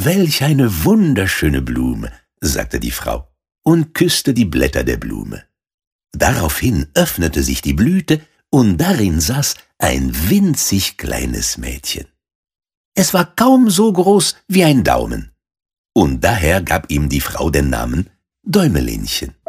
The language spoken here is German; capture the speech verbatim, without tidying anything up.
»Welch eine wunderschöne Blume«, sagte die Frau und küsste die Blätter der Blume. Daraufhin öffnete sich die Blüte und darin saß ein winzig kleines Mädchen. Es war kaum so groß wie ein Daumen. Und daher gab ihm die Frau den Namen Däumelinchen.